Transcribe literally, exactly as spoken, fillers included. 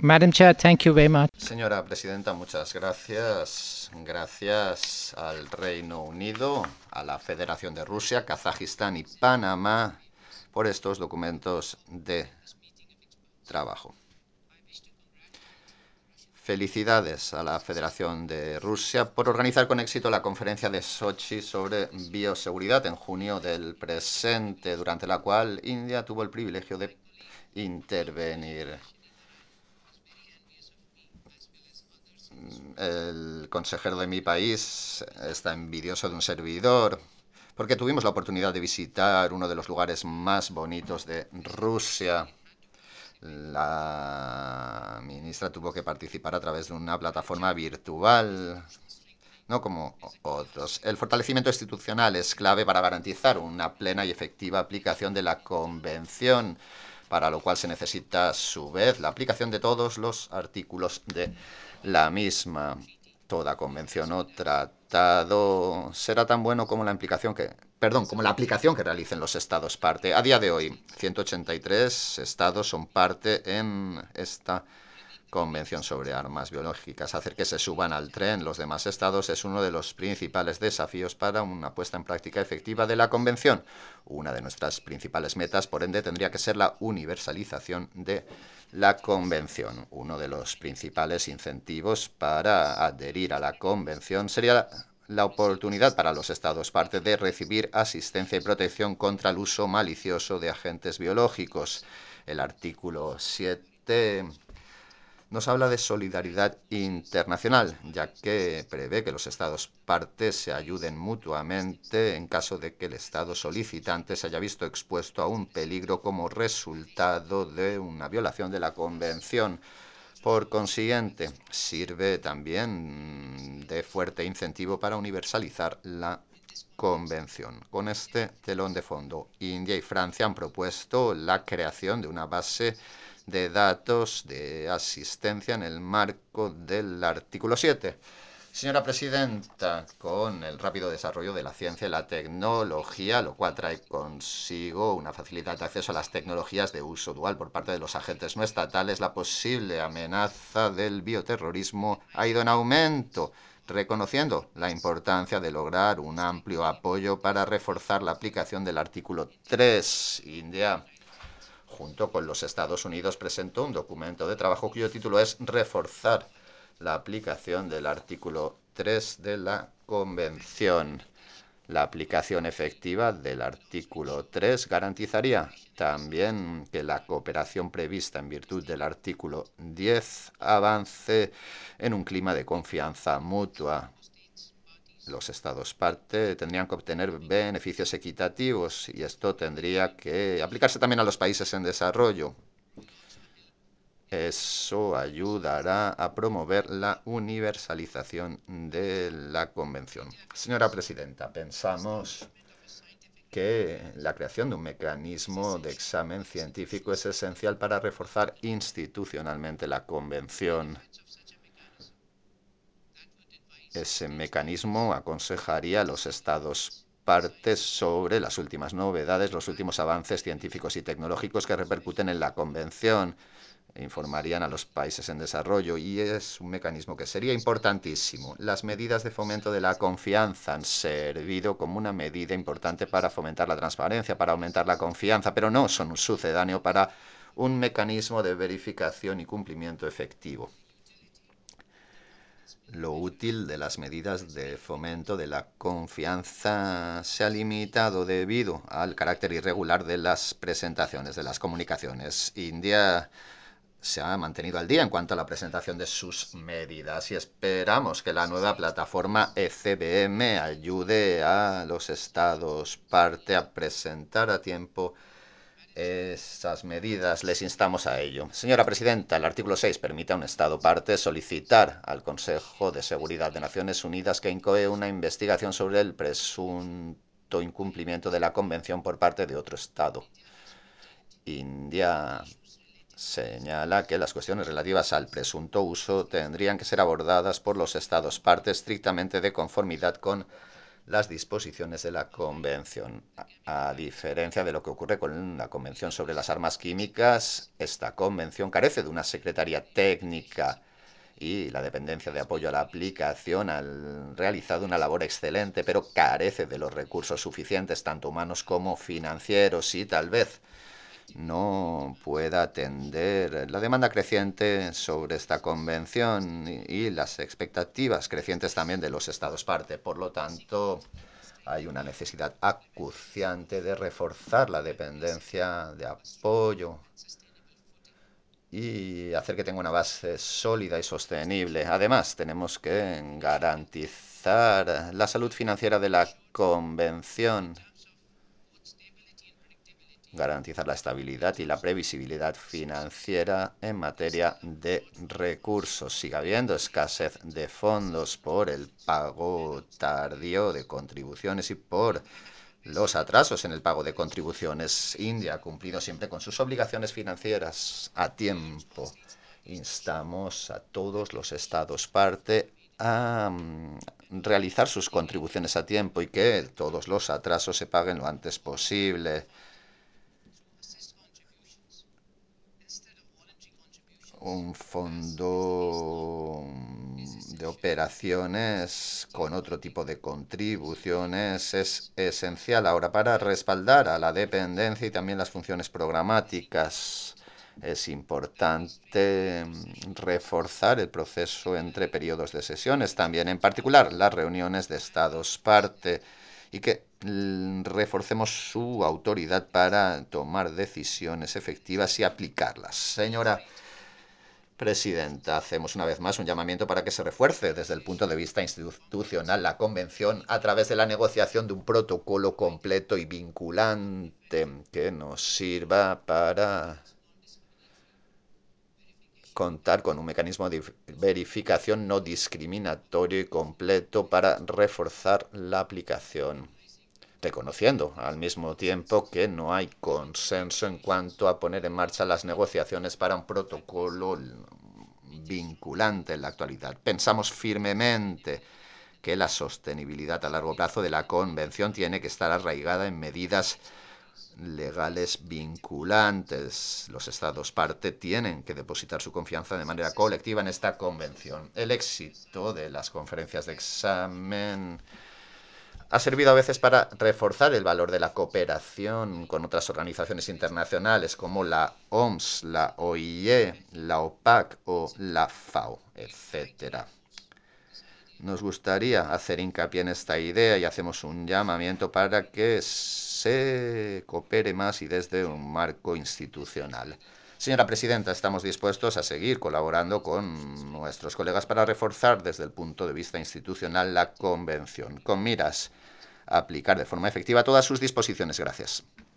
Madam Chair, thank you very much. Señora presidenta, muchas gracias. Gracias al Reino Unido, a la Federación de Rusia, Kazajistán y Panamá por estos documentos de trabajo. Felicidades a la Federación de Rusia por organizar con éxito la conferencia de Sochi sobre bioseguridad en junio del presente, durante la cual India tuvo el privilegio de intervenir. El consejero de mi país está envidioso de un servidor porque tuvimos la oportunidad de visitar uno de los lugares más bonitos de Rusia. La ministra tuvo que participar a través de una plataforma virtual, no como otros. El fortalecimiento institucional es clave para garantizar una plena y efectiva aplicación de la Convención, para lo cual se necesita, a su vez, la aplicación de todos los artículos de la misma. Toda convención o tratado será tan bueno como la implicación que, perdón, como la aplicación que realicen los estados parte. A día de hoy, ciento ochenta y tres estados son parte en esta Convención sobre Armas Biológicas. Hacer que se suban al tren los demás estados es uno de los principales desafíos para una puesta en práctica efectiva de la Convención. Una de nuestras principales metas, por ende, tendría que ser la universalización de la Convención. Uno de los principales incentivos para adherir a la Convención sería la oportunidad para los estados parte de recibir asistencia y protección contra el uso malicioso de agentes biológicos. El artículo siete nos habla de solidaridad internacional, ya que prevé que los estados partes se ayuden mutuamente en caso de que el estado solicitante se haya visto expuesto a un peligro como resultado de una violación de la Convención. Por consiguiente, sirve también de fuerte incentivo para universalizar la Convención. Con este telón de fondo, India y Francia han propuesto la creación de una base de datos de asistencia en el marco del artículo siete. Señora presidenta, con el rápido desarrollo de la ciencia y la tecnología, lo cual trae consigo una facilidad de acceso a las tecnologías de uso dual por parte de los agentes no estatales, la posible amenaza del bioterrorismo ha ido en aumento, reconociendo la importancia de lograr un amplio apoyo para reforzar la aplicación del artículo tres. India, junto con los Estados Unidos, presentó un documento de trabajo cuyo título es Reforzar la aplicación del artículo tres de la Convención. La aplicación efectiva del artículo tres garantizaría también que la cooperación prevista en virtud del artículo diez avance en un clima de confianza mutua. Los estados parte tendrían que obtener beneficios equitativos y esto tendría que aplicarse también a los países en desarrollo. Eso ayudará a promover la universalización de la Convención. Señora presidenta, pensamos que la creación de un mecanismo de examen científico es esencial para reforzar institucionalmente la Convención. Ese mecanismo aconsejaría a los estados partes sobre las últimas novedades, los últimos avances científicos y tecnológicos que repercuten en la Convención. Informarían a los países en desarrollo y es un mecanismo que sería importantísimo. Las medidas de fomento de la confianza han servido como una medida importante para fomentar la transparencia, para aumentar la confianza, pero no son un sucedáneo para un mecanismo de verificación y cumplimiento efectivo. Lo útil de las medidas de fomento de la confianza se ha limitado debido al carácter irregular de las presentaciones, de las comunicaciones. India se ha mantenido al día en cuanto a la presentación de sus medidas y esperamos que la nueva plataforma E C B M ayude a los estados parte a presentar a tiempo esas medidas. Les instamos a ello. Señora presidenta, el artículo seis permite a un estado parte solicitar al Consejo de Seguridad de Naciones Unidas que incoe una investigación sobre el presunto incumplimiento de la Convención por parte de otro estado. India señala que las cuestiones relativas al presunto uso tendrían que ser abordadas por los estados parte estrictamente de conformidad con las disposiciones de la Convención. A, a diferencia de lo que ocurre con la Convención sobre las Armas Químicas, esta Convención carece de una secretaría técnica y la dependencia de apoyo a la aplicación ha realizado una labor excelente, pero carece de los recursos suficientes, tanto humanos como financieros, y tal vez no pueda atender la demanda creciente sobre esta convención y las expectativas crecientes también de los Estados parte. Por lo tanto, hay una necesidad acuciante de reforzar la dependencia de apoyo y hacer que tenga una base sólida y sostenible. Además, tenemos que garantizar la salud financiera de la convención, garantizar la estabilidad y la previsibilidad financiera en materia de recursos. Sigue habiendo escasez de fondos por el pago tardío de contribuciones y por los atrasos en el pago de contribuciones. India ha cumplido siempre con sus obligaciones financieras a tiempo. Instamos a todos los estados parte a um, realizar sus contribuciones a tiempo y que todos los atrasos se paguen lo antes posible. Un fondo de operaciones con otro tipo de contribuciones es esencial ahora para respaldar a la dependencia y también las funciones programáticas. Es importante reforzar el proceso entre periodos de sesiones, también en particular las reuniones de estados parte, y que reforcemos su autoridad para tomar decisiones efectivas y aplicarlas. Señora Presidenta, hacemos una vez más un llamamiento para que se refuerce desde el punto de vista institucional la Convención a través de la negociación de un protocolo completo y vinculante que nos sirva para contar con un mecanismo de verificación no discriminatorio y completo para reforzar la aplicación, reconociendo al mismo tiempo que no hay consenso en cuanto a poner en marcha las negociaciones para un protocolo vinculante en la actualidad. Pensamos firmemente que la sostenibilidad a largo plazo de la Convención tiene que estar arraigada en medidas legales vinculantes. Los Estados parte tienen que depositar su confianza de manera colectiva en esta Convención. El éxito de las conferencias de examen ha servido a veces para reforzar el valor de la cooperación con otras organizaciones internacionales como la O M S, la O I E, la OPAC o la FAO, etcétera. Nos gustaría hacer hincapié en esta idea y hacemos un llamamiento para que se coopere más y desde un marco institucional. Señora Presidenta, estamos dispuestos a seguir colaborando con nuestros colegas para reforzar desde el punto de vista institucional la Convención, con miras a aplicar de forma efectiva todas sus disposiciones. Gracias.